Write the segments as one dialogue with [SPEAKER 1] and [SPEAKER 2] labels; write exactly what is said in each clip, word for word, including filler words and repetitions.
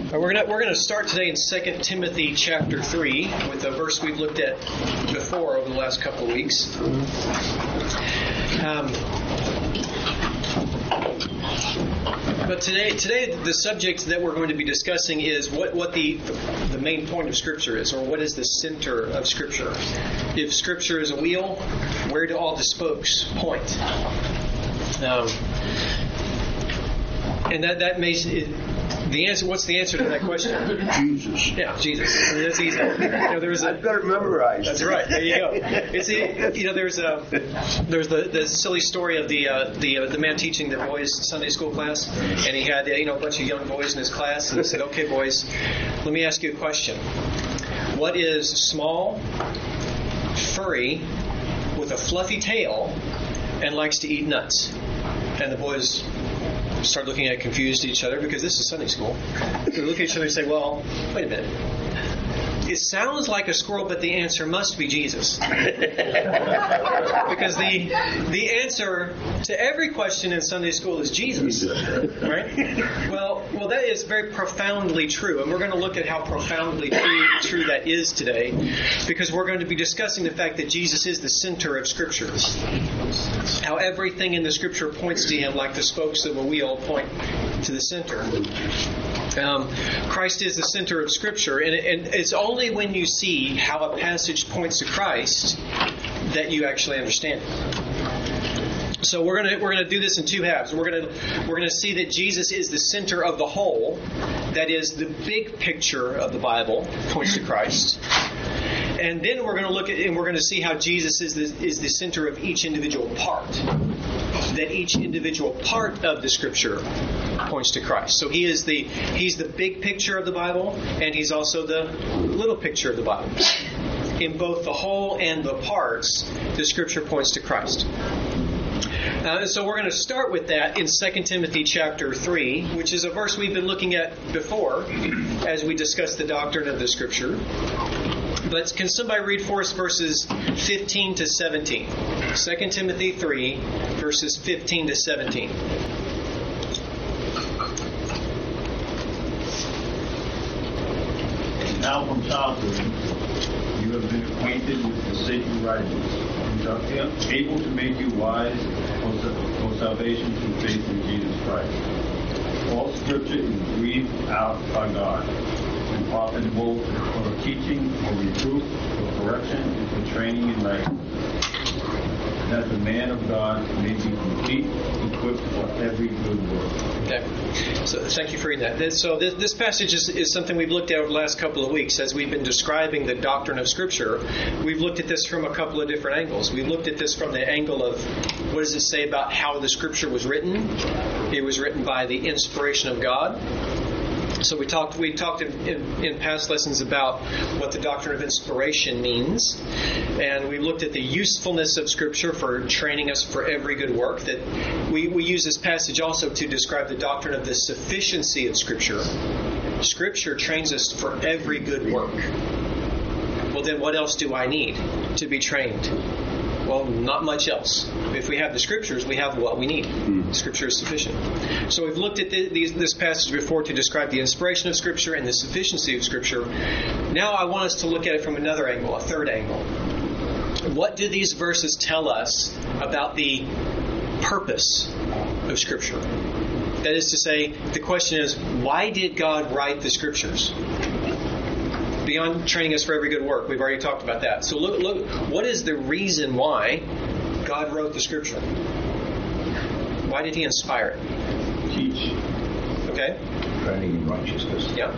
[SPEAKER 1] We're gonna we're gonna start today in Second Timothy chapter three with a verse we've looked at before over the last couple of weeks. Um, but today today the subject that we're going to be discussing is what, what the the main point of Scripture is, or what is the center of Scripture. If Scripture is a wheel, where do all the spokes point? Um, and that that makes it. The answer. What's the answer to that question?
[SPEAKER 2] Jesus.
[SPEAKER 1] Yeah, Jesus. I mean, that's easy. You know, there's a.
[SPEAKER 2] I better memorize.
[SPEAKER 1] That's right. There you go. It's a, you know, there's a there's the, the silly story of the uh, the uh, the man teaching the boys Sunday school class, and he had you know a bunch of young boys in his class, and he said, "Okay, boys, let me ask you a question. What is small, furry, with a fluffy tail, and likes to eat nuts?" And the boys start looking at confused at each other because this is Sunday school. They look at each other and say, well, wait a minute. It sounds like a squirrel, but the answer must be Jesus. Because the the answer to every question in Sunday school is Jesus. Right? Well, well, that is very profoundly true. And we're going to look at how profoundly true, true that is today, because we're going to be discussing the fact that Jesus is the center of Scripture. How everything in the Scripture points to Him like the spokes of a wheel point to the center. Um, Christ is the center of Scripture, and, and it's only when you see how a passage points to Christ that you actually understand it. So we're gonna we're gonna do this in two halves. We're gonna we're gonna see that Jesus is the center of the whole, that is the big picture of the Bible points to Christ. And then we're going to look at and we're going to see how Jesus is the, is the center of each individual part. That each individual part of the Scripture points to Christ. So he is the he's the big picture of the Bible, and he's also the little picture of the Bible. In both the whole and the parts, the Scripture points to Christ. Uh, so we're going to start with that in Second Timothy chapter three, which is a verse we've been looking at before as we discussed the doctrine of the Scripture. But can somebody read for us verses fifteen to seventeen? Second Timothy three, verses fifteen to seventeen.
[SPEAKER 3] Now from childhood you have been acquainted with the sacred writings, which are able to make you wise for salvation through faith in Jesus Christ. All Scripture is breathed out by God, and profitable for teaching, for reproof, for correction, and for training in righteousness, that the man of God may be complete, equipped for every good work.
[SPEAKER 1] Okay. So thank you for reading that. So this, this passage is, is something we've looked at over the last couple of weeks as we've been describing the doctrine of Scripture. We've looked at this from a couple of different angles. We've looked at this from the angle of what does it say about how the Scripture was written? It was written by the inspiration of God. So we talked we talked in, in, in past lessons about what the doctrine of inspiration means. And we looked at the usefulness of Scripture for training us for every good work. That we, we use this passage also to describe the doctrine of the sufficiency of Scripture. Scripture trains us for every good work. Well, then what else do I need to be trained? Well, not much else. If we have the Scriptures, we have what we need. Mm. Scripture is sufficient. So we've looked at the, these, this passage before to describe the inspiration of Scripture and the sufficiency of Scripture. Now I want us to look at it from another angle, a third angle. What do these verses tell us about the purpose of Scripture? That is to say, the question is, why did God write the Scriptures? Beyond training us for every good work, we've already talked about that. So look, look, what is the reason why God wrote the Scripture? Why did He inspire it?
[SPEAKER 3] Teach.
[SPEAKER 1] Okay.
[SPEAKER 2] Training in righteousness.
[SPEAKER 1] Yeah.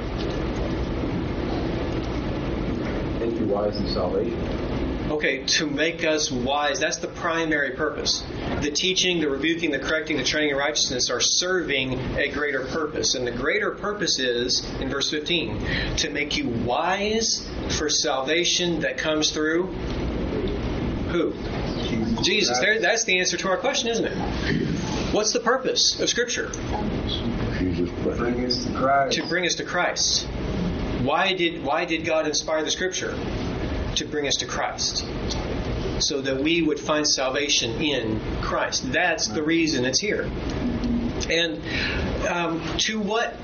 [SPEAKER 2] Make you wise in salvation.
[SPEAKER 1] Okay, to make us wise. That's the primary purpose. The teaching, the rebuking, the correcting, the training in righteousness are serving a greater purpose. And the greater purpose is, in verse fifteen, to make you wise for salvation that comes through who? Jesus. Jesus. There, that's the answer to our question, isn't it? What's the purpose of Scripture?
[SPEAKER 2] Jesus bring us to Christ.
[SPEAKER 1] To bring us to Christ. Why did why did God inspire the Scripture? To bring us to Christ, so that we would find salvation in Christ. That's the reason it's here. And um, to what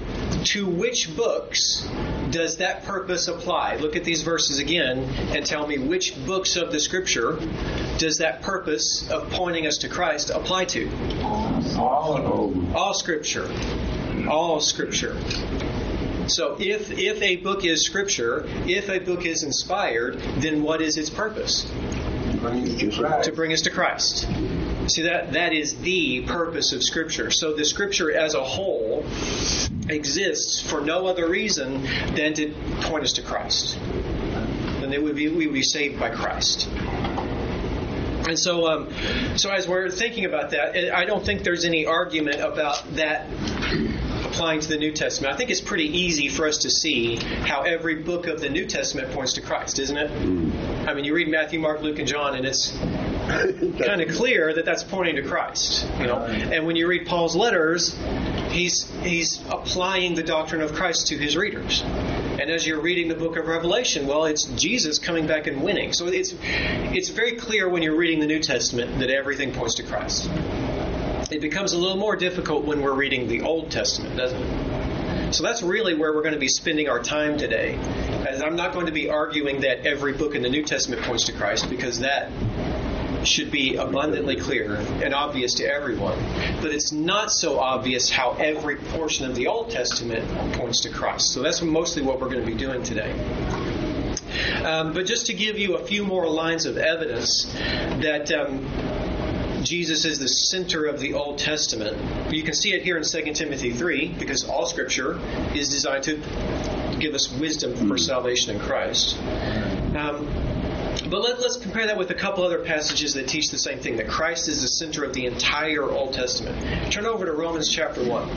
[SPEAKER 1] to which books does that purpose apply? Look at these verses again and tell me which books of the Scripture does that purpose of pointing us to Christ apply to?
[SPEAKER 2] All of them.
[SPEAKER 1] All Scripture. All Scripture. So if if a book is Scripture, if a book is inspired, then what is its purpose? To bring us to Christ. See, that that is the purpose of Scripture. So the Scripture as a whole exists for no other reason than to point us to Christ. And it would be we would be saved by Christ. And so, um, so as we're thinking about that, I don't think there's any argument about that applying to the New Testament. I think it's pretty easy for us to see how every book of the New Testament points to Christ, isn't it? I mean, you read Matthew, Mark, Luke, and John, and it's kind of clear that that's pointing to Christ. You know, and when you read Paul's letters, he's he's applying the doctrine of Christ to his readers. And as you're reading the book of Revelation, well, it's Jesus coming back and winning. So it's it's very clear when you're reading the New Testament that everything points to Christ. It becomes a little more difficult when we're reading the Old Testament, doesn't it? So that's really where we're going to be spending our time today. As I'm not going to be arguing that every book in the New Testament points to Christ, because that should be abundantly clear and obvious to everyone. But it's not so obvious how every portion of the Old Testament points to Christ. So that's mostly what we're going to be doing today. Um, but just to give you a few more lines of evidence that um, Jesus is the center of the Old Testament, you can see it here in Second Timothy three, because all Scripture is designed to give us wisdom for salvation in Christ. Um, But let, let's compare that with a couple other passages that teach the same thing, that Christ is the center of the entire Old Testament. Turn over to Romans chapter one.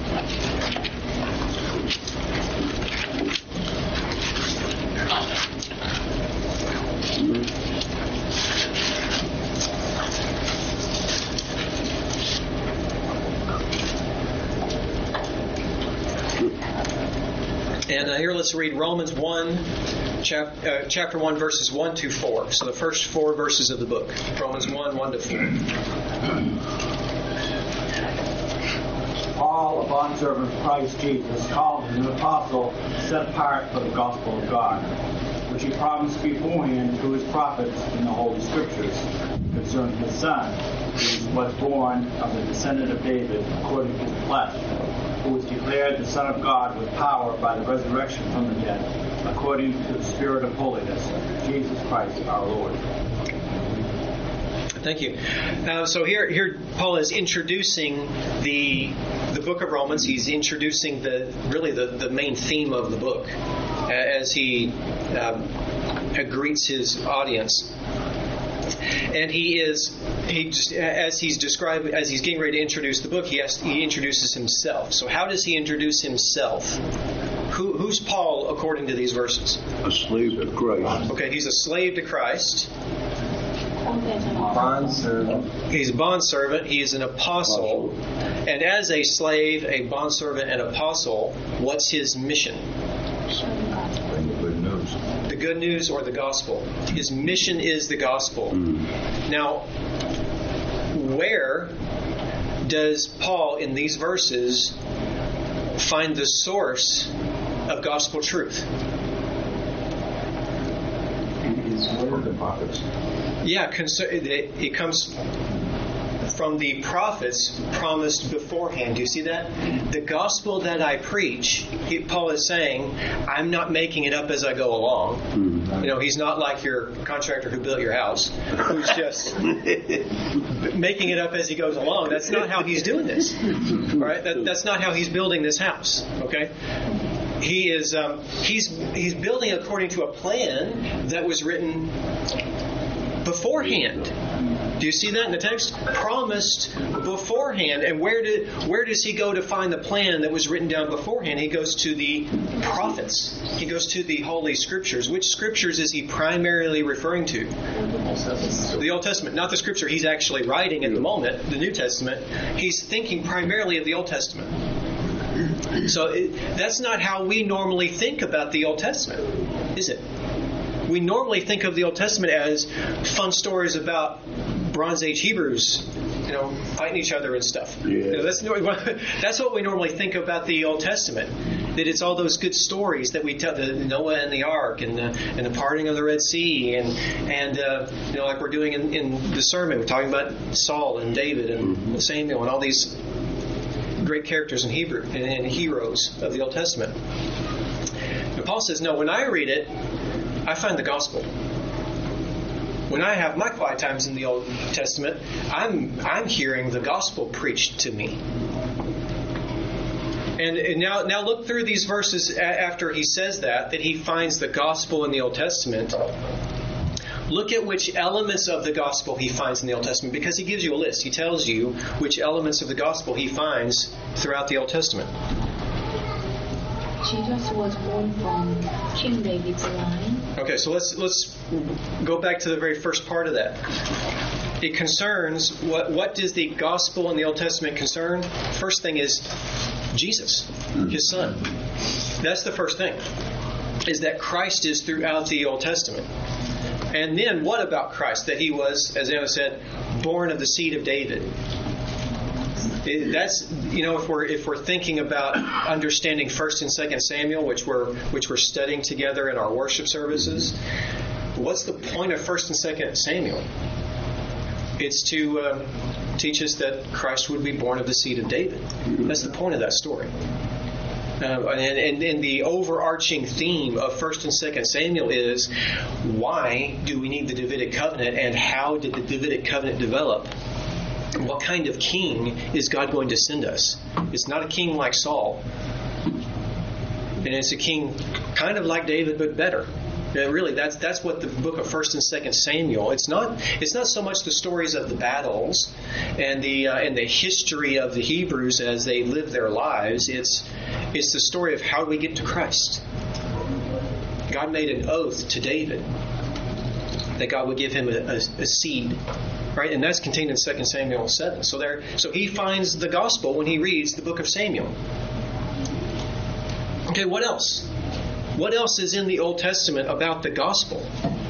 [SPEAKER 1] And uh, here let's read Romans one, chap, uh, chapter one, verses one to four. So the first four verses of the book. Romans one, one to four.
[SPEAKER 4] Paul, a bondservant of Christ Jesus, called as an apostle, set apart for the gospel of God, which he promised beforehand through his prophets in the Holy Scriptures, concerning his Son, who was born of the descendant of David according to the flesh, who was declared the Son of God with power by the resurrection from the dead, according to the Spirit of holiness, Jesus Christ our Lord.
[SPEAKER 1] Thank you. Uh, so here, here Paul is introducing the the book of Romans. He's introducing the really the, the main theme of the book as he um, greets his audience. And he is he just, as he's described as he's getting ready to introduce the book, he has, he introduces himself. So how does he introduce himself? Who, who's Paul according to these verses?
[SPEAKER 2] A slave to Christ.
[SPEAKER 1] Okay, he's a slave to Christ.
[SPEAKER 2] Bondservant.
[SPEAKER 1] He's a bondservant. He's an apostle. And as a slave, a bondservant, and apostle, what's his mission?
[SPEAKER 2] Bring the good news.
[SPEAKER 1] The good news or the gospel. His mission is the gospel.
[SPEAKER 2] Mm.
[SPEAKER 1] Now, where does Paul in these verses find the source of gospel truth?
[SPEAKER 2] From the prophets.
[SPEAKER 1] Yeah, it comes from the prophets promised beforehand. Do you see that? The gospel that I preach, he, Paul is saying, I'm not making it up as I go along. Mm-hmm. You know, he's not like your contractor who built your house, who's just making it up as he goes along. That's not how he's doing this. All right? That, that's not how he's building this house. Okay? He is um, he's he's building according to a plan that was written beforehand. Do you see that in the text? Promised beforehand. And where did where does he go to find the plan that was written down beforehand? He goes to the prophets. He goes to the Holy Scriptures. Which Scriptures is he primarily referring to? The Old Testament. Not the Scripture he's actually writing at the moment, the New Testament. He's thinking primarily of the Old Testament. So it, that's not how we normally think about the Old Testament, is it? We normally think of the Old Testament as fun stories about Bronze Age Hebrews you know, fighting each other and stuff.
[SPEAKER 5] Yeah.
[SPEAKER 1] You know, that's that's what we normally think about the Old Testament. That it's all those good stories that we tell, the Noah and the Ark, and the and the parting of the Red Sea, and and uh, you know, like we're doing in, in the sermon, we're talking about Saul and David and
[SPEAKER 5] Mm-hmm.
[SPEAKER 1] Samuel and all these great characters in Hebrew and, and heroes of the Old Testament. And Paul says, no, when I read it, I find the gospel. When I have my quiet times in the Old Testament, I'm I'm hearing the gospel preached to me. And, and now now look through these verses a- after he says that, that he finds the gospel in the Old Testament. Look at which elements of the gospel he finds in the Old Testament, because he gives you a list. He tells you which elements of the gospel he finds throughout the Old Testament.
[SPEAKER 6] Jesus was born from King David's line.
[SPEAKER 1] Okay, so let's let's go back to the very first part of that. It concerns what what does the gospel in the Old Testament concern? First thing is Jesus, his son. That's the first thing. Is that Christ is throughout the Old Testament. And then what about Christ? That he was, as Anna said, born of the seed of David. It, that's, you know, if we're if we're thinking about understanding First and Second Samuel, which we're which we're studying together in our worship services, what's the point of First and Second Samuel? It's to um, teach us that Christ would be born of the seed of David. That's the point of that story. Uh, and, and, and the overarching theme of First and Second Samuel is, why do we need the Davidic covenant, and how did the Davidic covenant develop? What kind of king is God going to send us? It's not a king like Saul, and it's a king kind of like David, but better. And really, that's that's what the book of First and Second Samuel. It's not it's not so much the stories of the battles and the uh, and the history of the Hebrews as they live their lives. It's it's the story of how we get to Christ. God made an oath to David that God would give him a, a, a seed, right? And that's contained in Second Samuel seven. So there, so he finds the gospel when he reads the book of Samuel. Okay, what else? What else is in the Old Testament about the gospel?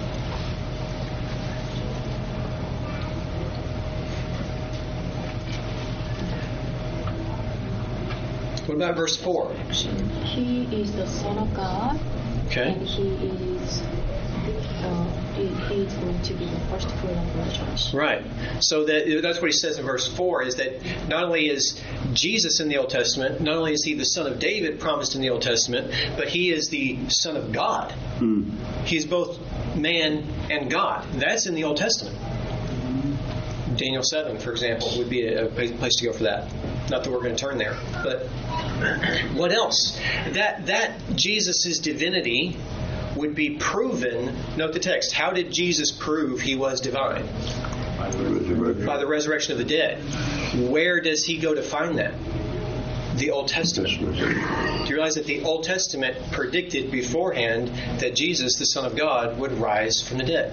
[SPEAKER 1] What about verse four?
[SPEAKER 6] He is the Son of God,
[SPEAKER 1] Okay.
[SPEAKER 6] and he is uh, he, he is going to be the first fruit of the church.
[SPEAKER 1] Right. So that that's what he says in verse four, is that not only is Jesus in the Old Testament, not only is he the Son of David promised in the Old Testament, but he is the Son of God.
[SPEAKER 5] Mm.
[SPEAKER 1] He's both man and God. That's in the Old Testament. Daniel seven, for example, would be a place to go for that. Not that we're going to turn there. But what else? That that Jesus' divinity would be proven. Note the text. How did Jesus prove he was divine?
[SPEAKER 3] By the resurrection.
[SPEAKER 1] By the resurrection of the dead. Where does he go to find that? The Old Testament. Do you realize that the Old Testament predicted beforehand that Jesus, the Son of God, would rise from the dead?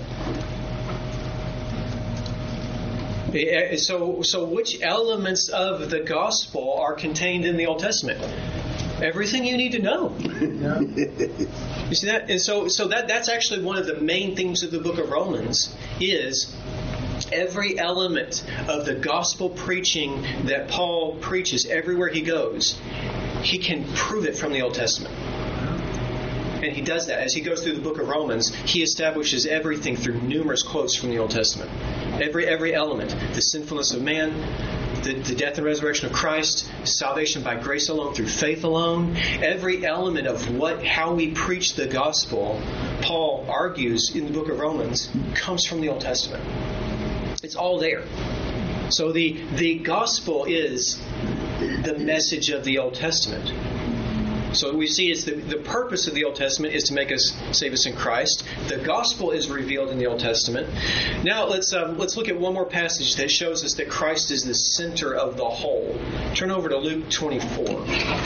[SPEAKER 1] So, so which elements of the gospel are contained in the Old Testament? Everything you need to know. You see that? And so, so that that's actually one of the main themes of the book of Romans, is every element of the gospel preaching that Paul preaches everywhere he goes, he can prove it from the Old Testament. And he does that. As he goes through the book of Romans, he establishes everything through numerous quotes from the Old Testament. Every every element. The sinfulness of man, the, the death and resurrection of Christ, salvation by grace alone, through faith alone. Every element of what how we preach the gospel, Paul argues in the book of Romans, comes from the Old Testament. It's all there. So the the gospel is the message of the Old Testament. So we see it's the, the purpose of the Old Testament is to make us, save us in Christ. The gospel is revealed in the Old Testament. Now let's um, let's look at one more passage that shows us that Christ is the center of the whole. Turn over to Luke twenty-four.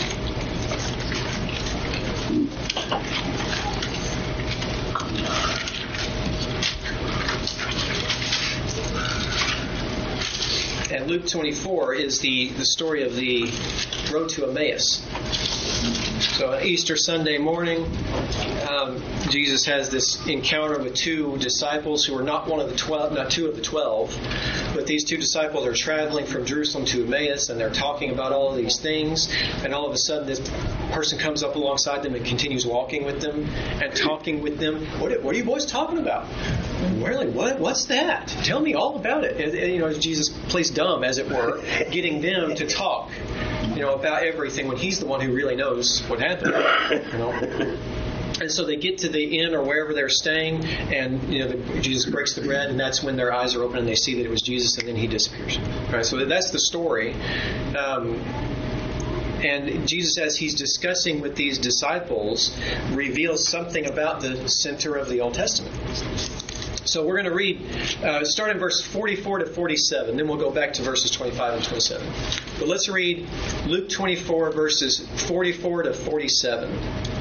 [SPEAKER 1] And Luke twenty-four is the, the story of the road to Emmaus. So Easter Sunday morning, um, Jesus has this encounter with two disciples who are not one of the twelve, not two of the twelve, but these two disciples are traveling from Jerusalem to Emmaus, and they're talking about all of these things. And all of a sudden, this person comes up alongside them and continues walking with them and talking with them. What, what are you boys talking about? Really? What? What's that? Tell me all about it. And, and, you know, Jesus plays dumb, as it were, getting them to talk, you know, about everything when he's the one who really knows what happened. You know. And so they get to the inn or wherever they're staying, and you know, the, Jesus breaks the bread, and that's when their eyes are open and they see that it was Jesus, and then he disappears. Right. So that's the story. Um, And Jesus, as he's discussing with these disciples, reveals something about the center of the Old Testament. So we're going to read, uh, start in verse forty-four to forty-seven. Then we'll go back to verses twenty-five and twenty-seven. But let's read Luke twenty-four, verses forty-four to forty-seven.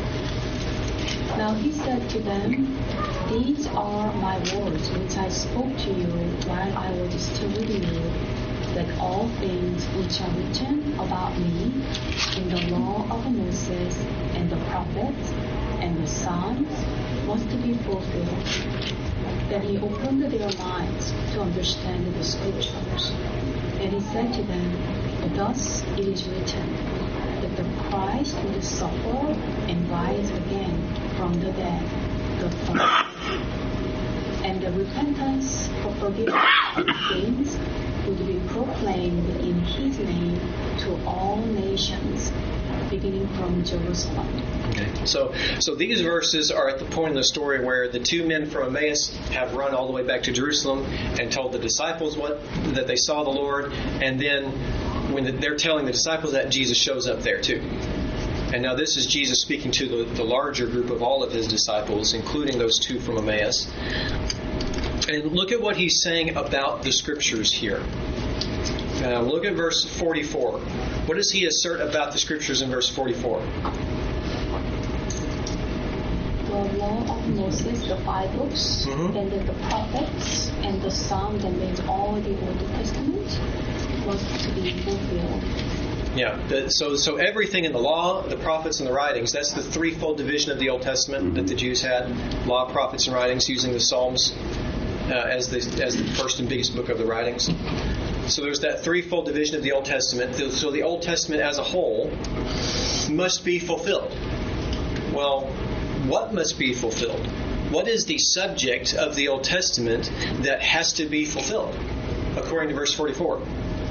[SPEAKER 6] Now he said to them, "These are my words which I spoke to you while I was still with you, that all things which are written about me in the law of Moses and the prophets and the Psalms must be fulfilled." Then he opened their minds to understand the scriptures. And he said to them, "Thus it is written, that the Christ would suffer and rise again from the dead, the third, and the repentance for forgiveness of sins would be proclaimed in his name to all nations, beginning from Jerusalem."
[SPEAKER 1] Okay. So, so these verses are at the point in the story where the two men from Emmaus have run all the way back to Jerusalem and told the disciples what that they saw the Lord, and then when they're telling the disciples that, Jesus shows up there too. And now this is Jesus speaking to the, the larger group of all of his disciples, including those two from Emmaus. And look at what he's saying about the scriptures here. Uh, look at verse forty-four. What does he assert about the scriptures in verse forty-four?
[SPEAKER 6] The law of Moses, the five books,
[SPEAKER 1] Mhm.
[SPEAKER 6] and then the prophets, and the Psalm that means all the Old Testament was to be fulfilled.
[SPEAKER 1] Yeah. The, so, so everything in the law, the prophets, and the writings, that's the threefold division of the Old Testament that the Jews had. Law, prophets, and writings, using the Psalms uh, as the as the first and biggest book of the writings. So there's that threefold division of the Old Testament. So the Old Testament as a whole must be fulfilled. Well, what must be fulfilled? What is the subject of the Old Testament that has to be fulfilled, according to verse forty-four?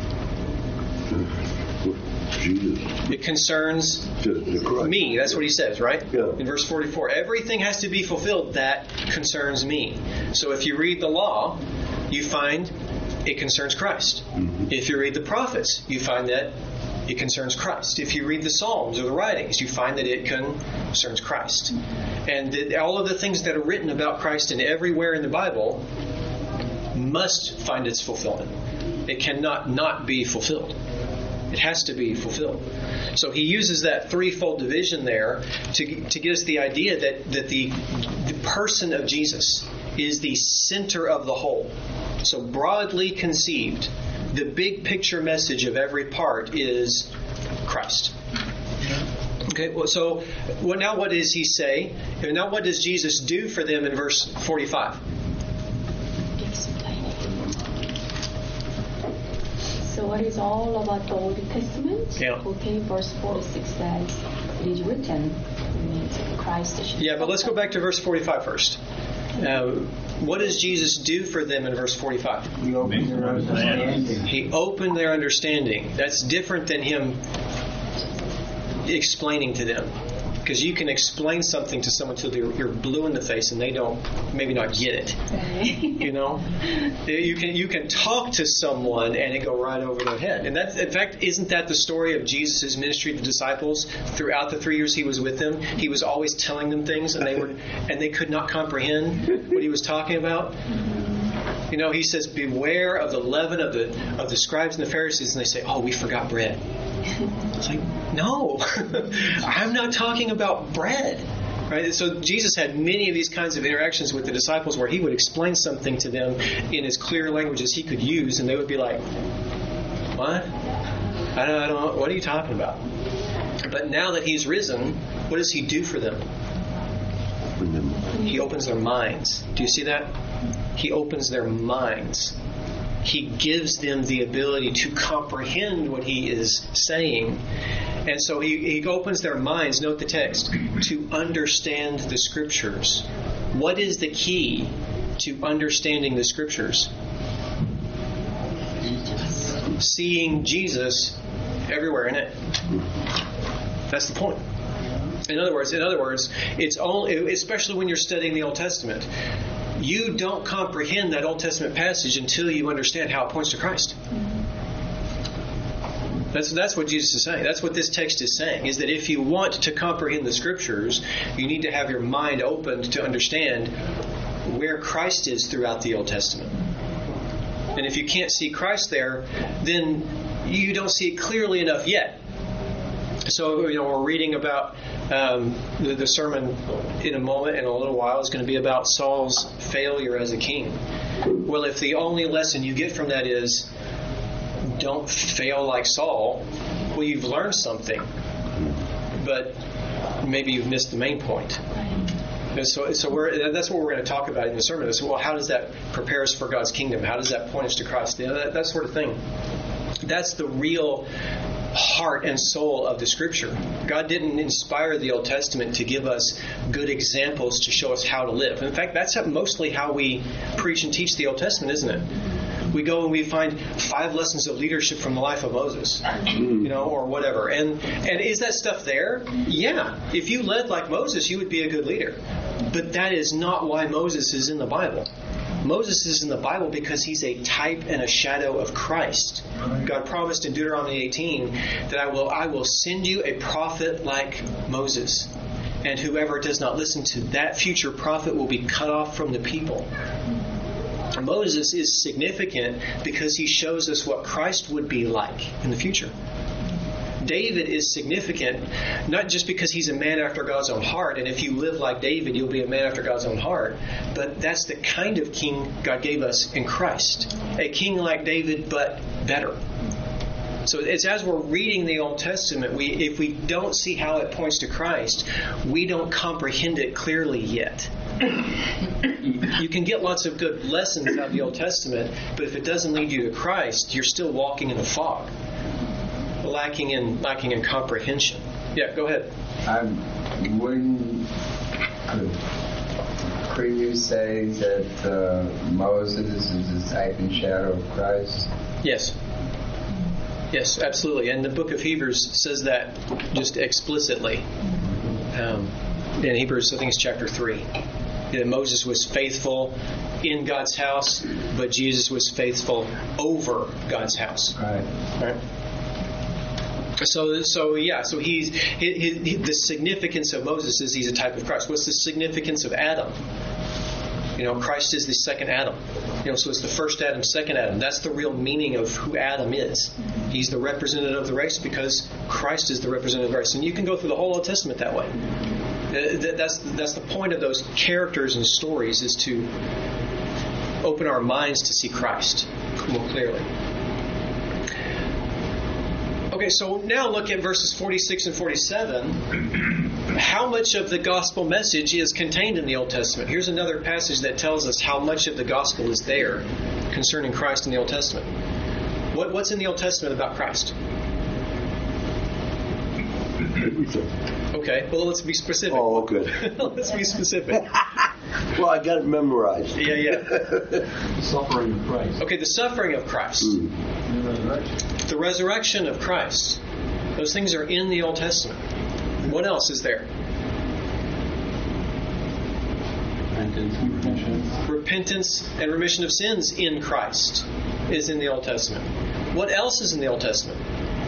[SPEAKER 5] Jesus.
[SPEAKER 1] It concerns
[SPEAKER 5] The, the Christ.
[SPEAKER 1] me. That's what he says, right?
[SPEAKER 5] Yeah.
[SPEAKER 1] In verse forty-four. Everything has to be fulfilled that concerns me. So if you read the law, you find it concerns Christ.
[SPEAKER 5] Mm-hmm.
[SPEAKER 1] If you read the prophets, you find that it concerns Christ. If you read the Psalms or the writings, you find that it concerns Christ. And that all of the things that are written about Christ and everywhere in the Bible must find its fulfillment. It cannot not be fulfilled. It has to be fulfilled. So he uses that threefold division there to, to give us the idea that, that the, the person of Jesus is the center of the whole. So broadly conceived, the big picture message of every part is Christ. Okay, well, so well, now what does he say? Now what does Jesus do for them in verse forty-five?
[SPEAKER 6] So what is all about the Old Testament?
[SPEAKER 1] Yeah.
[SPEAKER 6] Okay, verse forty-six says, "It is written," means Christ should
[SPEAKER 1] Yeah, but let's go back to verse forty-five first. Uh, what does Jesus do for them in verse forty-five?
[SPEAKER 4] You open their understanding.
[SPEAKER 1] He opened their understanding. That's different than him explaining to them. Because you can explain something to someone till they're- you're blue in the face and they don't, maybe not get it. You know, you can you can talk to someone and it go right over their head. And that's, in fact, isn't that the story of Jesus' ministry to the disciples throughout the three years he was with them? He was always telling them things, and they were and they could not comprehend what he was talking about. You know, he says, "Beware of the leaven of the of the scribes and the Pharisees," and they say, "Oh, we forgot bread." It's like, no, I'm not talking about bread. Right? So Jesus had many of these kinds of interactions with the disciples where he would explain something to them in as clear language as he could use, and they would be like, "What? I don't, I don't what are you talking about?" But now that he's risen, what does he do for them? He opens their minds. Do you see that? He opens their minds. He gives them the ability to comprehend what he is saying. And so he, he opens their minds, note the text, to understand the Scriptures. What is the key to understanding the Scriptures? Seeing Jesus everywhere in it. That's the point. In other words, in other words, it's only, especially when you're studying the Old Testament, you don't comprehend that Old Testament passage until you understand how it points to Christ. That's that's what Jesus is saying. That's what this text is saying, is that if you want to comprehend the Scriptures, you need to have your mind opened to understand where Christ is throughout the Old Testament. And if you can't see Christ there, then you don't see it clearly enough yet. So, you know, we're reading about um, the, the sermon in a moment, in a little while, is going to be about Saul's failure as a king. Well, if the only lesson you get from that is don't fail like Saul, well, you've learned something, but maybe you've missed the main point. And so, so we're, that's what we're going to talk about in the sermon. Is, well, how does that prepare us for God's kingdom? How does that point us to Christ? You know, that, that sort of thing. That's the real heart and soul of the Scripture. God didn't inspire the Old Testament to give us good examples to show us how to live. In fact, that's mostly how we preach and teach the Old Testament, isn't it? We go and we find five lessons of leadership from the life of Moses, you know, or whatever. And and is that stuff there? Yeah. If you led like Moses, you would be a good leader. But that is not why Moses is in the Bible. Moses is in the Bible because he's a type and a shadow of Christ. God promised in Deuteronomy eighteen that I will I will send you a prophet like Moses. And whoever does not listen to that future prophet will be cut off from the people. Moses is significant because he shows us what Christ would be like in the future. David is significant not just because he's a man after God's own heart, and if you live like David, you'll be a man after God's own heart, but that's the kind of king God gave us in Christ. A king like David, but better. So it's as we're reading the Old Testament, we if we don't see how it points to Christ, we don't comprehend it clearly yet. You can get lots of good lessons out of the Old Testament, but if it doesn't lead you to Christ, you're still walking in a fog, lacking in lacking in comprehension. Yeah, go ahead.
[SPEAKER 7] Um, wouldn't could you say that uh, Moses is a type and shadow of Christ?
[SPEAKER 1] Yes. Yes, absolutely. And the book of Hebrews says that just explicitly. Um, in Hebrews, I think it's chapter three. That Moses was faithful in God's house, but Jesus was faithful over God's house.
[SPEAKER 7] Right.
[SPEAKER 1] Right? So, so yeah. So he's he, he, the significance of Moses is he's a type of Christ. What's the significance of Adam? You know, Christ is the second Adam. You know, so it's the first Adam, second Adam. That's the real meaning of who Adam is. He's the representative of the race because Christ is the representative of the race. And you can go through the whole Old Testament that way. That's that's the point of those characters and stories, is to open our minds to see Christ more clearly. Okay, so now look at verses forty-six and forty-seven. How much of the gospel message is contained in the Old Testament? Here's another passage that tells us how much of the gospel is there concerning Christ in the Old Testament. What, what's in the Old Testament about Christ?
[SPEAKER 5] Everything.
[SPEAKER 1] Okay, well, let's be specific.
[SPEAKER 5] Oh, okay.
[SPEAKER 1] Let's be specific.
[SPEAKER 5] Well, I got it memorized.
[SPEAKER 1] Yeah, yeah.
[SPEAKER 3] The suffering of Christ.
[SPEAKER 1] Okay, the suffering of Christ.
[SPEAKER 5] Mm.
[SPEAKER 3] The resurrection.
[SPEAKER 1] The resurrection of Christ. Those things are in the Old Testament. What else is there?
[SPEAKER 3] Repentance and remission.
[SPEAKER 1] Repentance and remission of sins in Christ is in the Old Testament. What else is in the Old Testament?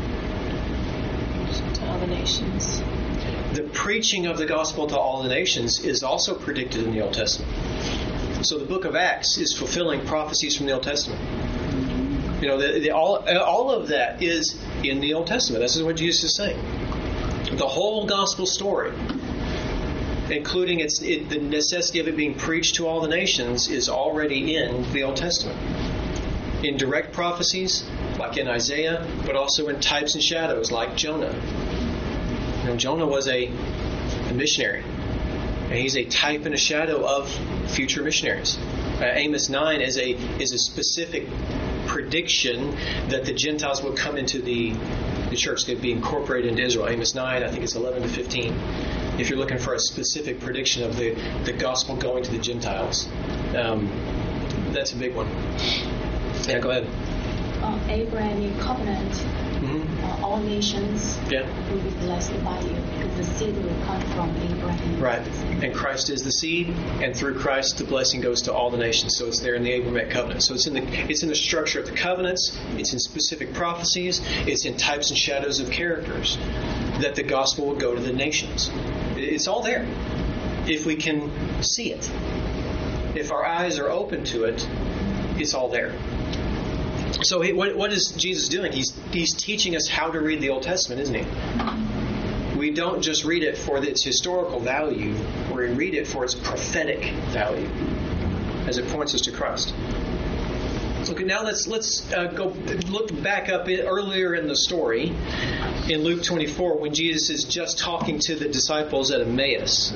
[SPEAKER 6] To all the nations.
[SPEAKER 1] The preaching of the gospel to all the nations is also predicted in the Old Testament. So the book of Acts is fulfilling prophecies from the Old Testament. You know, the, the, all, all of that is in the Old Testament. This is what Jesus is saying. The whole gospel story, including its it, the necessity of it being preached to all the nations, is already in the Old Testament. In direct prophecies, like in Isaiah, but also in types and shadows, like Jonah. You know, Jonah was a, a missionary, and he's a type and a shadow of future missionaries. Uh, Amos nine is a is a specific prediction that the Gentiles will come into the the church. They'd be incorporated into Israel. Amos nine, I think it's eleven to fifteen. If you're looking for a specific prediction of the, the gospel going to the Gentiles, um, that's a big one. Yeah, go ahead.
[SPEAKER 6] Uh, Abrahamic covenant,
[SPEAKER 1] Mm-hmm.
[SPEAKER 6] uh, all nations
[SPEAKER 1] Yeah.
[SPEAKER 6] will be blessed by you because the seed will come from Abraham.
[SPEAKER 1] Right. And Christ is the seed, and through Christ the blessing goes to all the nations. So it's there in the Abrahamic covenant. So it's in the it's in the structure of the covenants, it's in specific prophecies, it's in types and shadows of characters that the gospel will go to the nations. It's all there. If we can see it. If our eyes are open to it, it's all there. So he, what, what is Jesus doing? He's he's teaching us how to read the Old Testament, isn't he? We don't just read it for its historical value, we read it for its prophetic value, as it points us to Christ. Okay, now let's let's uh, go look back up in, earlier in the story in Luke twenty-four when Jesus is just talking to the disciples at Emmaus.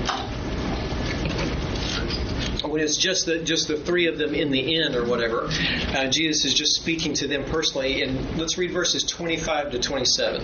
[SPEAKER 1] When it's just the just the three of them in the inn or whatever, uh, Jesus is just speaking to them personally. And let's read verses twenty-five to twenty-seven.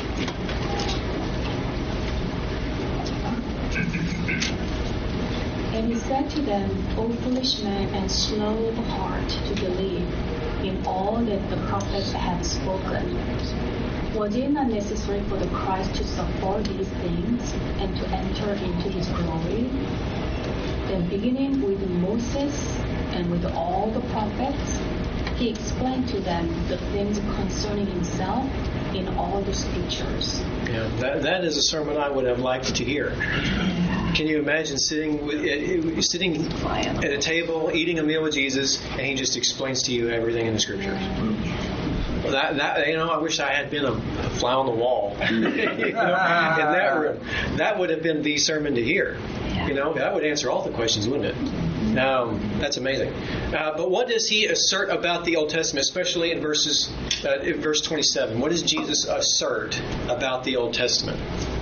[SPEAKER 6] And he said to them, O foolish men and slow of heart to believe in all that the prophets have spoken. Was it not necessary for the Christ to suffer these things and to enter into his glory? Then beginning with Moses and with all the prophets, he explained to them the things concerning himself in all the scriptures.
[SPEAKER 1] Yeah, that that is a sermon I would have liked to hear. Can you imagine sitting with, uh, sitting at a table, eating a meal with Jesus, and he just explains to you everything in the scriptures? That, that you know, I wish I had been a, a fly on the wall you know, in that room. That would have been the sermon to hear. You know, that would answer all the questions, wouldn't it? Um, that's amazing. Uh, but what does he assert about the Old Testament, especially in verses, uh, in verse twenty-seven? What does Jesus assert about the Old Testament?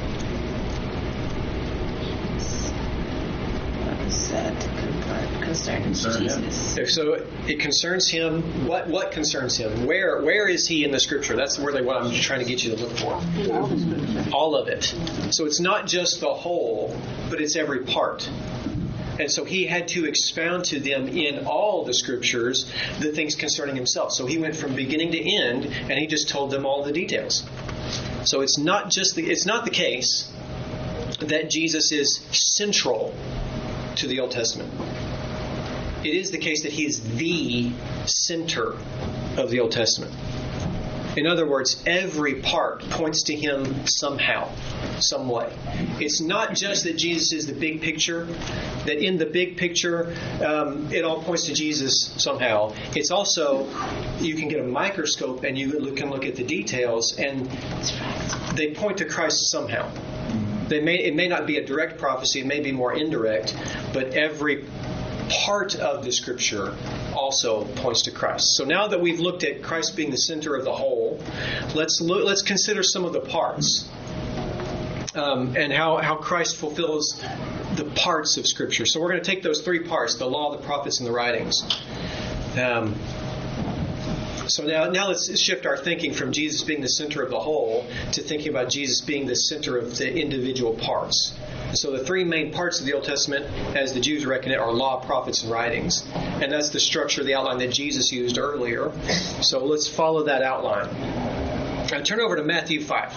[SPEAKER 8] Said concerning Jesus.
[SPEAKER 1] So it concerns him. What what concerns him? Where where is he in the Scripture? That's really what I'm trying to get you to look for. All of it. So it's not just the whole, but it's every part. And so he had to expound to them in all the Scriptures the things concerning himself. So he went from beginning to end, and he just told them all the details. So it's not just the it's not the case that Jesus is central to the Old Testament. It is the case that he is the center of the Old Testament. In other words, every part points to him somehow, some way. It's not just that Jesus is the big picture, that in the big picture um, it all points to Jesus somehow. It's also, you can get a microscope and you can look at the details and they point to Christ somehow. They may, it may not be a direct prophecy, it may be more indirect, but every part of the Scripture also points to Christ. So now that we've looked at Christ being the center of the whole, let's look, let's consider some of the parts um, and how, how Christ fulfills the parts of Scripture. So we're going to take those three parts, the law, the prophets, and the writings. Um, So now, now let's shift our thinking from Jesus being the center of the whole to thinking about Jesus being the center of the individual parts. So the three main parts of the Old Testament, as the Jews reckon it, are law, prophets, and writings. And that's the structure, the outline that Jesus used earlier. So let's follow that outline. Now turn over to Matthew five.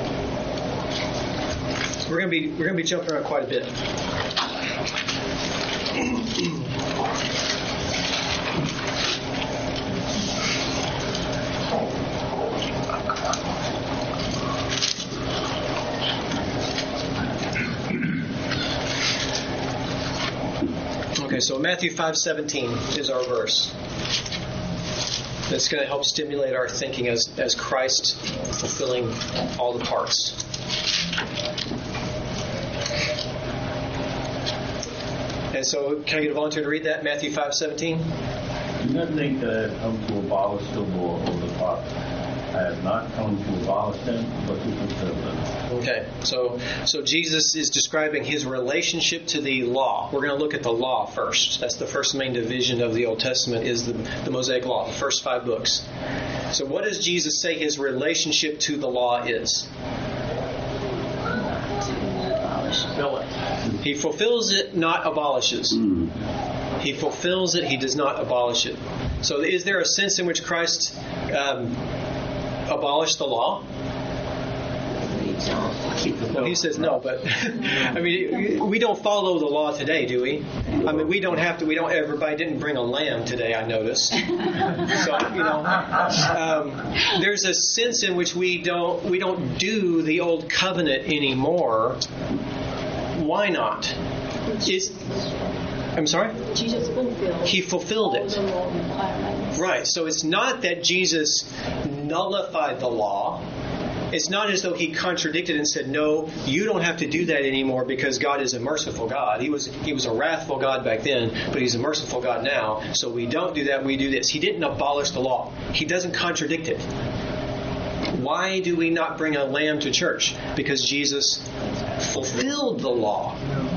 [SPEAKER 1] We're going to be we're going to be jumping around quite a bit. Okay, so Matthew five seventeen is our verse. That's going to help stimulate our thinking as, as Christ fulfilling all the parts. And so, can I get a volunteer to read that? Matthew five seventeen?
[SPEAKER 3] Do not think that I have come to abolish the law or the prophets. I have not come to abolish them, but to fulfill them.
[SPEAKER 1] Okay, so so Jesus is describing his relationship to the law. We're going to look at the law first. That's the first main division of the Old Testament is the, the Mosaic Law, the first five books. So what does Jesus say his relationship to the law is? He fulfills it, not abolishes. He fulfills it, he does not abolish it. So is there a sense in which Christ um, abolished the law? Well, he says no, but I mean, we don't follow the law today, do we? I mean, we don't have to. We don't. Everybody didn't bring a lamb today. I noticed. So you know, um, there's a sense in which we don't we don't do the old covenant anymore. Why not? Is I'm sorry?
[SPEAKER 6] Jesus fulfilled.
[SPEAKER 1] He fulfilled
[SPEAKER 6] all
[SPEAKER 1] it.
[SPEAKER 6] the law requirements.
[SPEAKER 1] Right. So it's not that Jesus nullified the law. It's not as though he contradicted and said, no, you don't have to do that anymore because God is a merciful God. He was he was a wrathful God back then, but he's a merciful God now. So we don't do that, we do this. He didn't abolish the law. He doesn't contradict it. Why do we not bring a lamb to church? Because Jesus fulfilled the law.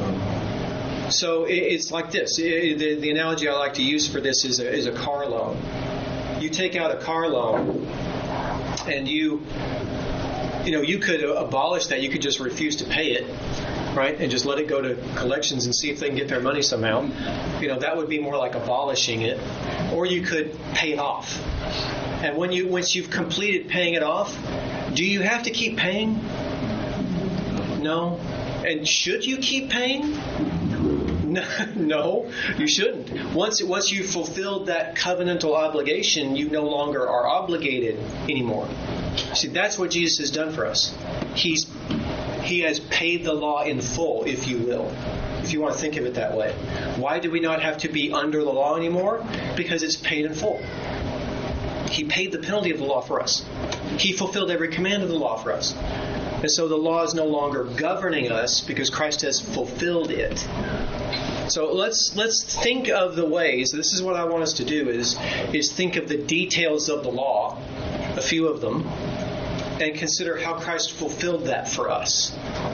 [SPEAKER 1] So it's like this. The, the analogy I like to use for this is a, is a car loan. You take out a car loan and you... You know, you could abolish that. You could just refuse to pay it, right, and just let it go to collections and see if they can get their money somehow. You know, that would be more like abolishing it. Or you could pay it off. And when you once you've completed paying it off, do you have to keep paying? No. And should you keep paying? No, no, you shouldn't. Once once you've fulfilled that covenantal obligation, you no longer are obligated anymore. See, that's what Jesus has done for us. He's He has paid the law in full, if you will, if you want to think of it that way. Why do we not have to be under the law anymore? Because it's paid in full. He paid the penalty of the law for us. He fulfilled every command of the law for us. And so the law is no longer governing us because Christ has fulfilled it. So let's let's think of the ways. This is what I want us to do is is think of the details of the law, a few of them, and consider how Christ fulfilled that for us.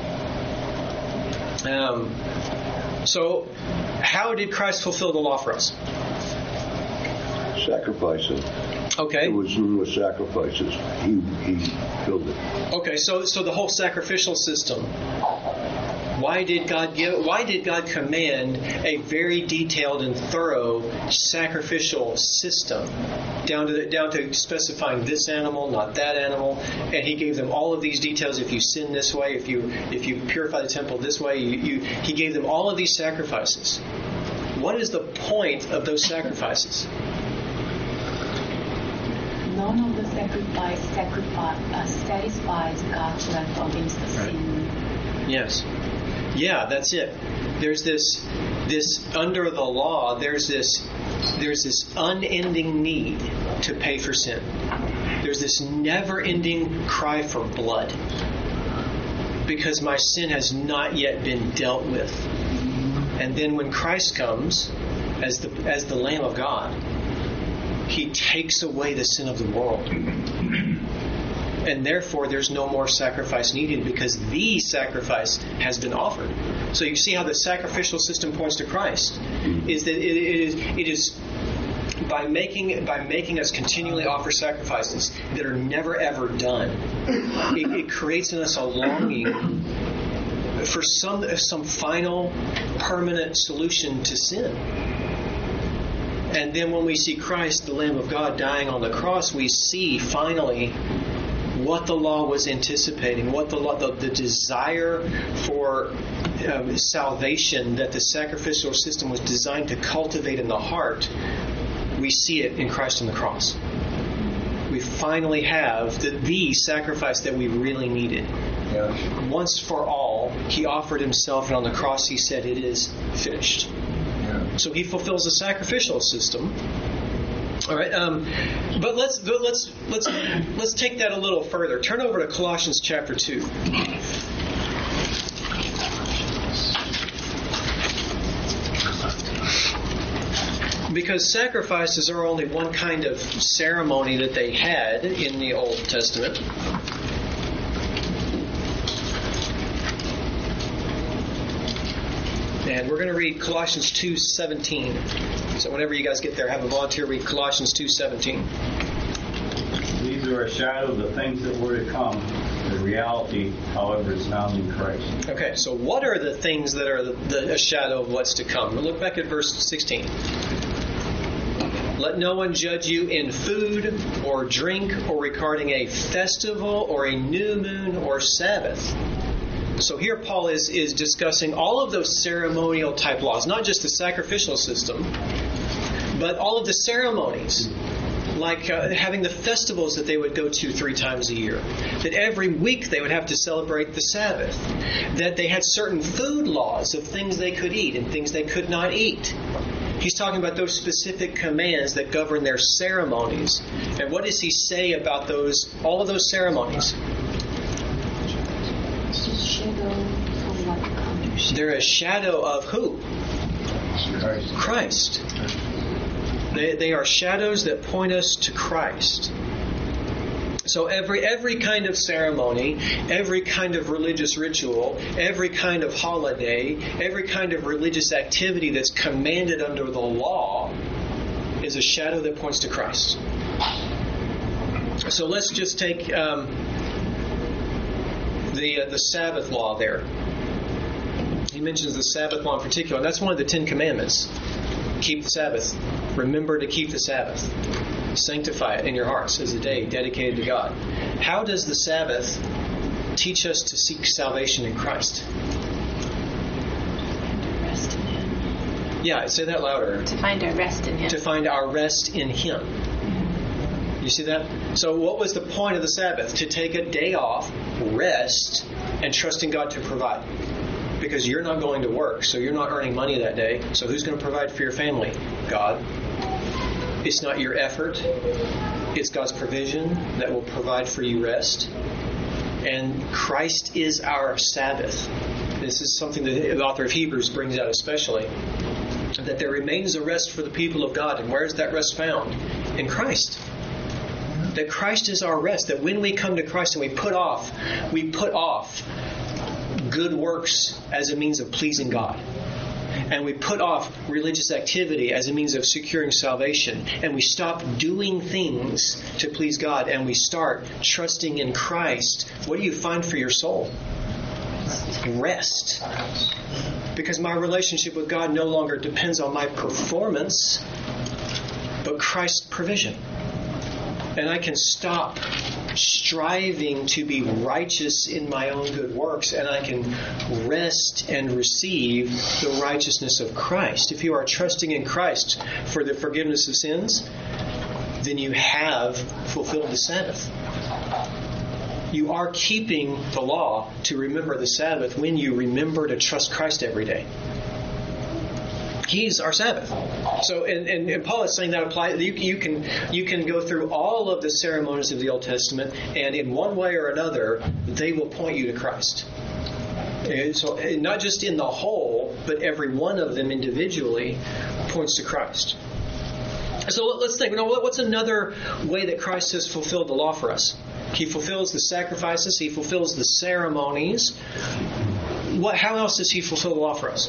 [SPEAKER 1] Um, so, how did Christ fulfill the law for us?
[SPEAKER 5] Sacrificing.
[SPEAKER 1] Okay.
[SPEAKER 5] There was numerous sacrifices. He he filled it.
[SPEAKER 1] Okay, so so the whole sacrificial system. Why did God give? Why did God command a very detailed and thorough sacrificial system, down to the, down to specifying this animal, not that animal, and He gave them all of these details. If you sin this way, if you if you purify the temple this way, you, you He gave them all of these sacrifices. What is the point of those sacrifices?
[SPEAKER 6] None of the sacrifice, sacrifice uh, satisfies God's wrath against the sin.
[SPEAKER 1] Yes. Yeah, that's it. There's this this under the law, there's this there's this unending need to pay for sin. There's this never-ending cry for blood because my sin has not yet been dealt with. And then when Christ comes as the as the Lamb of God, He takes away the sin of the world. And therefore, there's no more sacrifice needed because the sacrifice has been offered. So you see how the sacrificial system points to Christ. Is that it is, it is by making by making us continually offer sacrifices that are never ever done. It, it creates in us a longing for some some final permanent solution to sin. And then when we see Christ, the Lamb of God, dying on the cross, we see finally what the law was anticipating, what the law, the, the desire for um, salvation that the sacrificial system was designed to cultivate in the heart. We see it in Christ on the cross. We finally have the, the sacrifice that we really needed.
[SPEAKER 7] Yeah.
[SPEAKER 1] Once for all, He offered Himself, and on the cross He said, "It is finished."
[SPEAKER 7] Yeah.
[SPEAKER 1] So He fulfills the sacrificial system. All right, um, but let's but let's let's let's take that a little further. Turn over to Colossians chapter two. because sacrifices are only one kind of ceremony that they had in the Old Testament. And we're going to read Colossians two seventeen. So whenever you guys get there, have a volunteer read Colossians two seventeen.
[SPEAKER 3] These are a shadow of the things that were to come. The reality, however, is found in Christ.
[SPEAKER 1] Okay, so what are the things that are the, the, a shadow of what's to come? We'll look back at verse sixteen. Let no one judge you in food or drink or regarding a festival or a new moon or Sabbath. So here Paul is, is discussing all of those ceremonial type laws, not just the sacrificial system, but all of the ceremonies, like uh, having the festivals that they would go to three times a year, that every week they would have to celebrate the Sabbath, that they had certain food laws of things they could eat and things they could not eat. He's talking about those specific commands that govern their ceremonies. And what does he say about those, all of those ceremonies? They're a shadow of who? Christ. They, they are shadows that point us to Christ. So every every kind of ceremony, every kind of religious ritual, every kind of holiday, every kind of religious activity that's commanded under the law is a shadow that points to Christ. So let's just take um, the uh, the Sabbath law there. He mentions the Sabbath law in particular. That's one of the Ten Commandments. Keep the Sabbath. Remember to keep the Sabbath. Sanctify it in your hearts as a day dedicated to God. How does the Sabbath teach us to seek salvation in Christ?
[SPEAKER 8] Rest in Him.
[SPEAKER 1] Yeah, say that louder.
[SPEAKER 8] To find our rest in Him.
[SPEAKER 1] To find our rest in Him. You see that? So what was the point of the Sabbath? To take a day off, rest, and trust in God to provide. Because you're not going to work, so you're not earning money that day. So who's going to provide for your family? God. It's not your effort. It's God's provision that will provide for you rest. And Christ is our Sabbath. This is something that the author of Hebrews brings out especially. That there remains a rest for the people of God. And where is that rest found? In Christ. That Christ is our rest. That when we come to Christ and we put off, we put off good works as a means of pleasing God. And we put off religious activity as a means of securing salvation. And we stop doing things to please God. And we start trusting in Christ. What do you find for your soul? Rest. Because my relationship with God no longer depends on my performance, but Christ's provision. And I can stop striving to be righteous in my own good works, and I can rest and receive the righteousness of Christ. If you are trusting in Christ for the forgiveness of sins, then you have fulfilled the Sabbath. You are keeping the law to remember the Sabbath when you remember to trust Christ every day. He's our Sabbath. So, and, and, and Paul is saying that apply. You, you can you can go through all of the ceremonies of the Old Testament, and in one way or another, they will point you to Christ. And so, and not just in the whole, but every one of them individually points to Christ. So let's think. You know, what's another way that Christ has fulfilled the law for us? He fulfills the sacrifices. He fulfills the ceremonies. What? How else does He fulfill the law for us?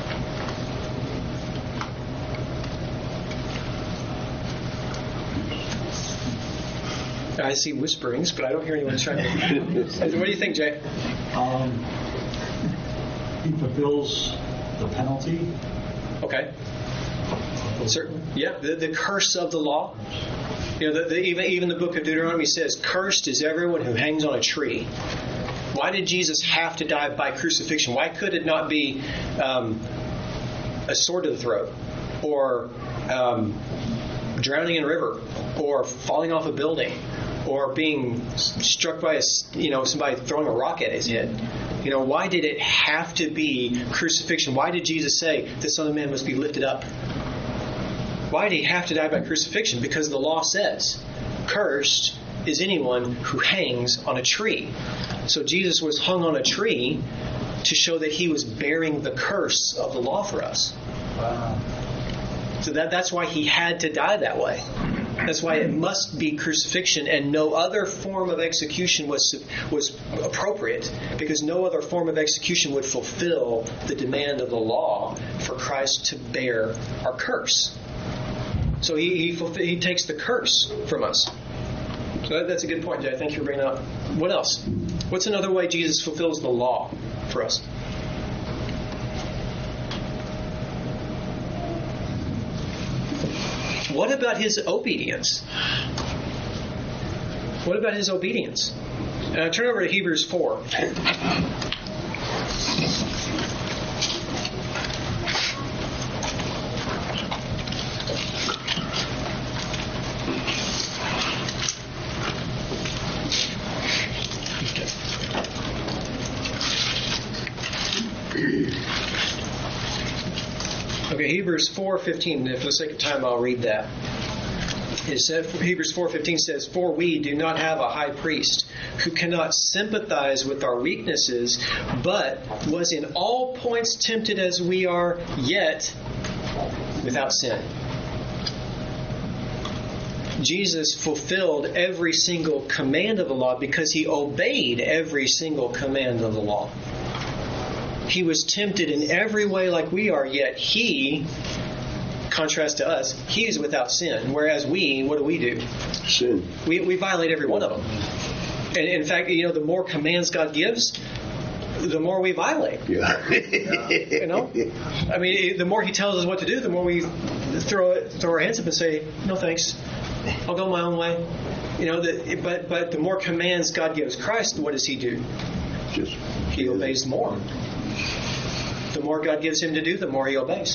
[SPEAKER 1] I see whisperings, but I don't hear anyone trying to... What do you think, Jay?
[SPEAKER 9] Um, he fulfills the penalty.
[SPEAKER 1] Okay. Certain, yeah, the, the curse of the law. You know, the, the, even, even the book of Deuteronomy says, cursed is everyone who hangs on a tree. Why did Jesus have to die by crucifixion? Why could it not be um, a sword to the throat? Or um, drowning in a river? Or falling off a building? Or being struck by a, you know, somebody throwing a rock at his head. You know, why did it have to be crucifixion? Why did Jesus say the Son of Man must be lifted up? Why did He have to die by crucifixion? Because the law says, cursed is anyone who hangs on a tree. So Jesus was hung on a tree to show that He was bearing the curse of the law for us.
[SPEAKER 9] Wow.
[SPEAKER 1] So that, that's why he had to die that way. That's why it must be crucifixion, and no other form of execution was was appropriate, because no other form of execution would fulfill the demand of the law for Christ to bear our curse. So he he, fulfill, he takes the curse from us. So that, that's a good point, Jay. Thank you for bringing that up. What else? What's another way Jesus fulfills the law for us? What about his obedience? What about his obedience? Uh, turn over to Hebrews four. Okay, Hebrews four fifteen. For the sake of time, I'll read that. It said, Hebrews four fifteen says, "For we do not have a high priest who cannot sympathize with our weaknesses, but was in all points tempted as we are, yet without sin." Jesus fulfilled every single command of the law because he obeyed every single command of the law. He was tempted in every way like we are, yet he, contrast to us, he is without sin. Whereas we, what do we do?
[SPEAKER 5] Sin.
[SPEAKER 1] We, we violate every one of them. And in fact, you know, the more commands God gives, the more we violate.
[SPEAKER 5] Yeah.
[SPEAKER 1] You know? I mean, the more he tells us what to do, the more we throw it, throw our hands up and say, "No thanks, I'll go my own way." You know, the, but but the more commands God gives Christ, what does he do?
[SPEAKER 5] Just
[SPEAKER 1] He obeys more. The more God gives him to do, the more he obeys.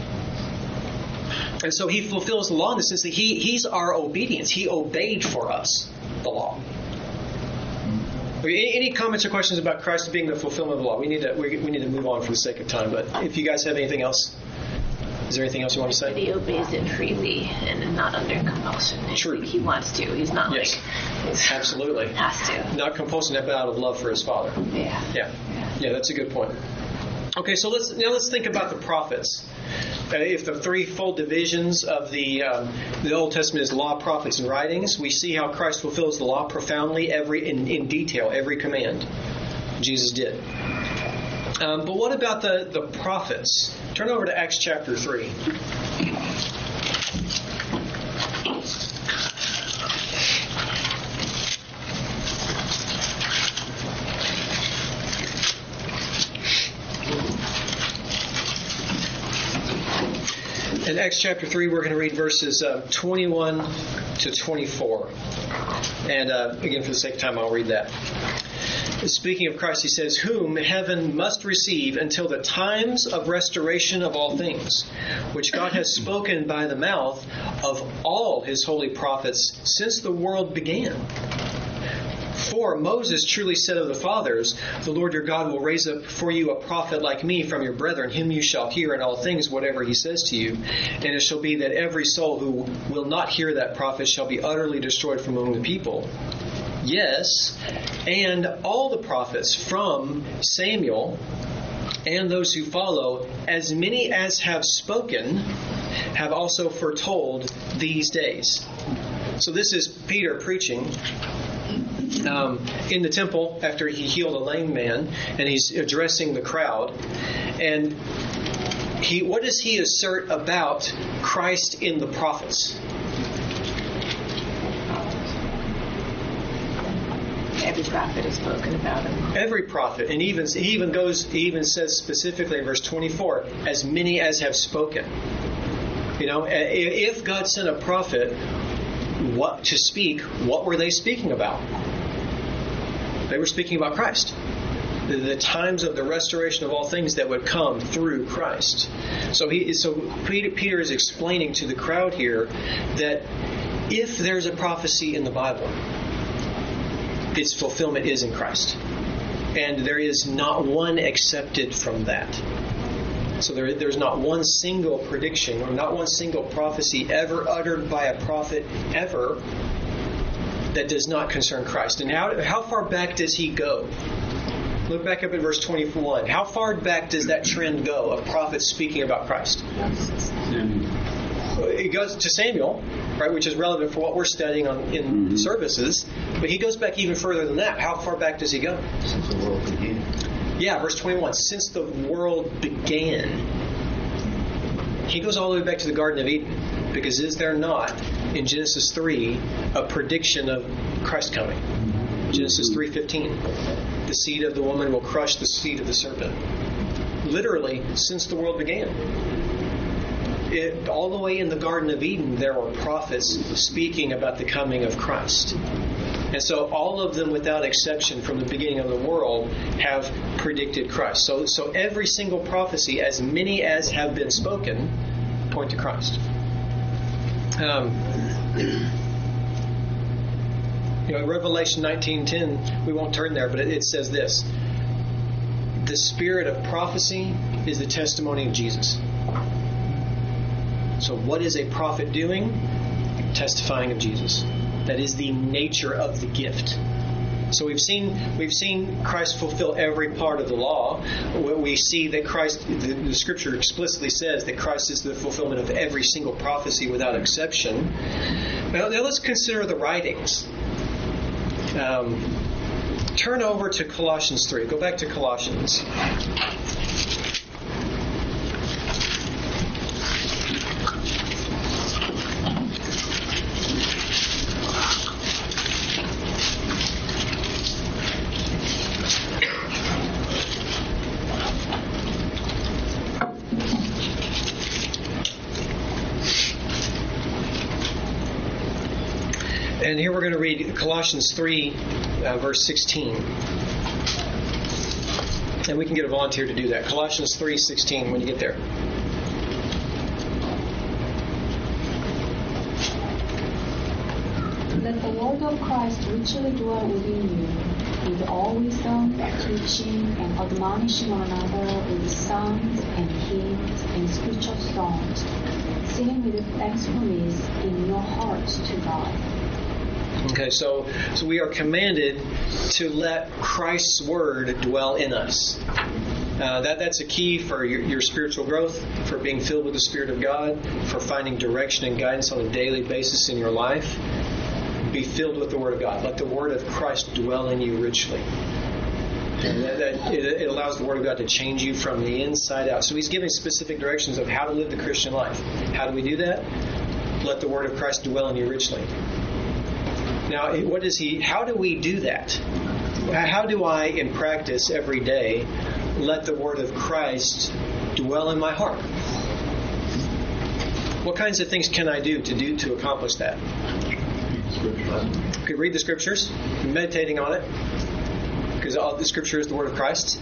[SPEAKER 1] And so he fulfills the law in the sense that he, he's our obedience. He obeyed for us the law. Okay, any comments or questions about Christ being the fulfillment of the law? We need to we, we need to move on for the sake of time. But if you guys have anything else, is there anything else you want to say?
[SPEAKER 8] He obeys it freely and not under compulsion.
[SPEAKER 1] True.
[SPEAKER 8] He wants to. He's not
[SPEAKER 1] Yes.
[SPEAKER 8] like
[SPEAKER 1] Absolutely.
[SPEAKER 8] has to.
[SPEAKER 1] Not compulsion, but out of love for his Father.
[SPEAKER 8] Yeah.
[SPEAKER 1] Yeah, yeah, that's a good point. Okay, so let's now let's think about the prophets. Uh, if the threefold divisions of the um, the Old Testament is law, prophets, and writings, we see how Christ fulfills the law profoundly, every in, in detail, every command Jesus did. Um, but what about the the prophets? Turn over to Acts chapter three. In Acts chapter three, we're going to read verses uh, twenty-one to twenty-four. And uh, again, for the sake of time, I'll read that. Speaking of Christ, he says, "Whom heaven must receive until the times of restoration of all things, which God has spoken by the mouth of all his holy prophets since the world began. For Moses truly said of the fathers, the Lord your God will raise up for you a prophet like me from your brethren, him you shall hear in all things whatever he says to you. And it shall be that every soul who will not hear that prophet shall be utterly destroyed from among the people. Yes, and all the prophets from Samuel and those who follow, as many as have spoken, have also foretold these days." So this is Peter preaching Um, in the temple after he healed a lame man, and he's addressing the crowd. And he, what does he assert about Christ in the prophets?
[SPEAKER 8] Every prophet has spoken about him.
[SPEAKER 1] Every prophet, and even he even goes, he even says specifically in verse twenty-four, "As many as have spoken." You know, if God sent a prophet, what to speak, what were they speaking about? They were speaking about Christ. The, the times of the restoration of all things that would come through Christ. So he, so Peter, Peter is explaining to the crowd here that if there's a prophecy in the Bible, its fulfillment is in Christ. And there is not one accepted from that. So there, there's not one single prediction or not one single prophecy ever uttered by a prophet ever that does not concern Christ. And how, how far back does he go? Look back up at verse twenty-one. How far back does that trend go of prophets speaking about Christ?
[SPEAKER 3] Samuel.
[SPEAKER 1] He goes to Samuel, right, which is relevant for what we're studying on in mm-hmm. the services. But he goes back even further than that. How far back does he go?
[SPEAKER 2] Since the world began.
[SPEAKER 1] Yeah, verse twenty-one. Since the world began. He goes all the way back to the Garden of Eden. Because is there not, in Genesis three, a prediction of Christ coming? Genesis three fifteen. The seed of the woman will crush the seed of the serpent. Literally, since the world began. It, all the way in the Garden of Eden, there were prophets speaking about the coming of Christ. And so all of them, without exception, from the beginning of the world, have predicted Christ. So, so every single prophecy, as many as have been spoken, point to Christ. Um, you know, in Revelation nineteen ten, we won't turn there, but it, it says this. The spirit of prophecy is the testimony of Jesus. So what is a prophet doing? Testifying of Jesus. That is the nature of the gift. So we've seen we've seen Christ fulfill every part of the law. We see that Christ, the, the Scripture explicitly says that Christ is the fulfillment of every single prophecy without exception. Now, now let's consider the writings. Um, turn over to Colossians three. Go back to Colossians. And here we're going to read Colossians three, uh, verse sixteen. And we can get a volunteer to do that. Colossians three sixteen, when you get there.
[SPEAKER 6] Let the word of Christ richly dwell within you, with all wisdom, teaching, and admonishing one another with psalms and hymns and spiritual songs, singing with thankfulness in your hearts to God.
[SPEAKER 1] Okay, so so we are commanded to let Christ's word dwell in us. Uh, that that's a key for your, your spiritual growth, for being filled with the Spirit of God, for finding direction and guidance on a daily basis in your life. Be filled with the Word of God. Let the Word of Christ dwell in you richly. And that, that, it, it allows the Word of God to change you from the inside out. So He's giving specific directions of how to live the Christian life. How do we do that? Let the Word of Christ dwell in you richly. Now, what is he? How do we do that? How do I, in practice, every day, let the Word of Christ dwell in my heart? What kinds of things can I do to do to accomplish that? You could read the Scriptures, meditating on it, because all the Scripture is the Word of Christ.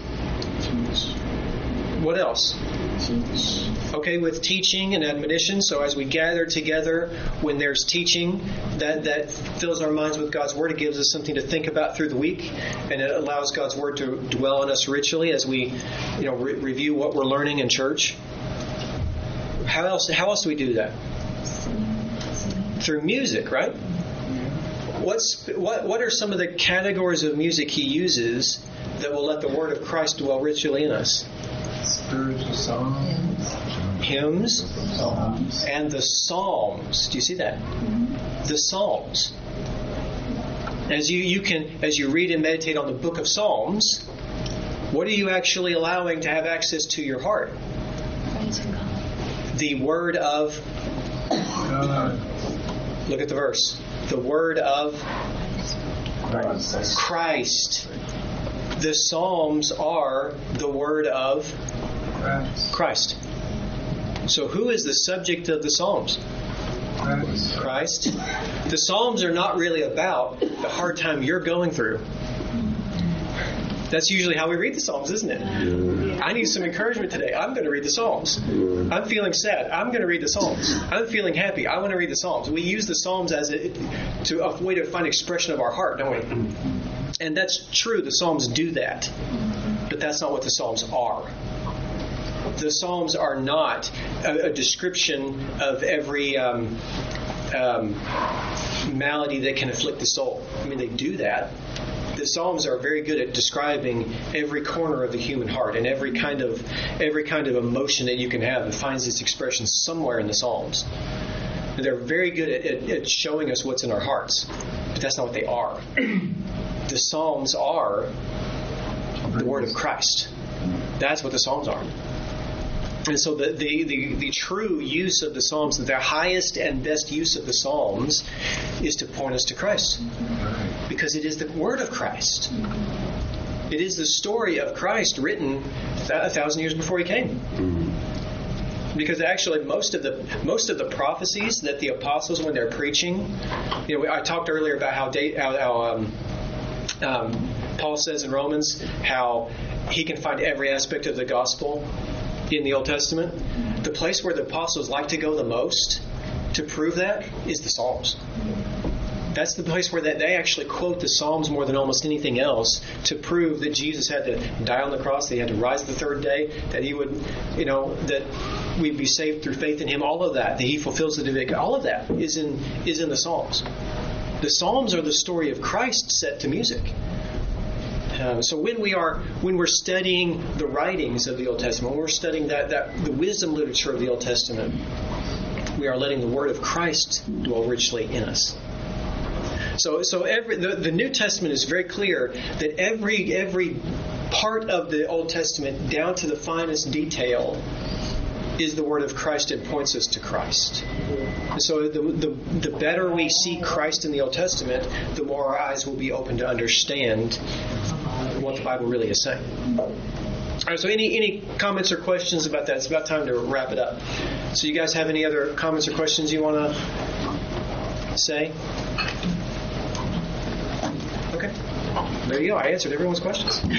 [SPEAKER 1] What else?
[SPEAKER 6] Teach.
[SPEAKER 1] Okay, with teaching and admonition. So as we gather together, when there's teaching, that, that fills our minds with God's Word. It gives us something to think about through the week, and it allows God's Word to dwell in us richly as we, you know, re- review what we're learning in church. How else? How else do we do that? Through music, right? What's what? What are some of the categories of music He uses that will let the Word of Christ dwell richly in us?
[SPEAKER 7] Spiritual songs.
[SPEAKER 1] Hymns.
[SPEAKER 7] Psalms.
[SPEAKER 1] And the Psalms. Do you see that?
[SPEAKER 6] Mm-hmm.
[SPEAKER 1] The Psalms. As you, you can as you read and meditate on the book of Psalms, what are you actually allowing to have access to your heart?
[SPEAKER 6] Praising God.
[SPEAKER 1] The Word of
[SPEAKER 7] God.
[SPEAKER 1] Look at the verse. The Word of
[SPEAKER 7] Christ.
[SPEAKER 1] Christ. The Psalms are the Word of
[SPEAKER 7] Christ.
[SPEAKER 1] Christ. So who is the subject of the Psalms?
[SPEAKER 7] Christ.
[SPEAKER 1] Christ. The Psalms are not really about the hard time you're going through. That's usually how we read the Psalms, isn't it?
[SPEAKER 5] Yeah.
[SPEAKER 1] I need some encouragement today. I'm going to read the Psalms.
[SPEAKER 5] Yeah.
[SPEAKER 1] I'm feeling sad. I'm going to read the Psalms. I'm feeling happy. I want to read the Psalms. We use the Psalms as a, to, a way to find expression of our heart, don't we? And that's true. The Psalms do that. But that's not what the Psalms are. The Psalms are not a, a description of every um, um, malady that can afflict the soul. I mean, they do that. The Psalms are very good at describing every corner of the human heart and every kind of every kind of emotion that you can have. It finds its expression somewhere in the Psalms. they're very good at, at, at showing us what's in our hearts, but that's not what they are. The Psalms are the Word of Christ. That's what the Psalms are. And so the, the, the, the true use of the Psalms, the highest and best use of the Psalms, is to point us to Christ. Because it is the Word of Christ. It is the story of Christ written a thousand years before He came. Because actually, most of the most of the prophecies that the apostles, when they're preaching, you know, I talked earlier about how, they, how, how um, um, Paul says in Romans how he can find every aspect of the gospel in the Old Testament. The place where the apostles like to go the most to prove that is the Psalms. That's the place where they actually quote the Psalms more than almost anything else to prove that Jesus had to die on the cross, that He had to rise the third day, that He would, you know, that we'd be saved through faith in Him. All of that, that He fulfills the Davidic. All of that is in is in the Psalms. The Psalms are the story of Christ set to music. Um, so when we are when we're studying the writings of the Old Testament, when we're studying that that the wisdom literature of the Old Testament, we are letting the Word of Christ dwell richly in us. So, so every the, the New Testament is very clear that every every part of the Old Testament, down to the finest detail, is the Word of Christ and points us to Christ. And so, the, the the better we see Christ in the Old Testament, the more our eyes will be open to understand what the Bible really is saying. All right. So, any any comments or questions about that? It's about time to wrap it up. So, you guys have any other comments or questions you want to say? Okay. There you go. I answered everyone's questions. Good.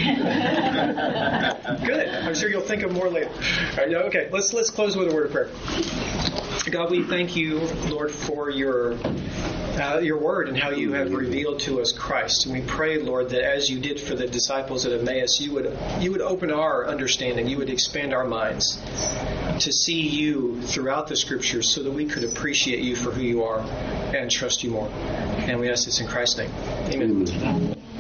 [SPEAKER 1] I'm sure you'll think of more later. All right, okay. Let's let's close with a word of prayer. God, we thank you, Lord, for your uh, your word and how you have revealed to us Christ. And we pray, Lord, that as you did for the disciples at Emmaus, you would you would open our understanding, you would expand our minds to see you throughout the Scriptures, so that we could appreciate you for who you are and trust you more. And we ask this in Christ's name. Amen.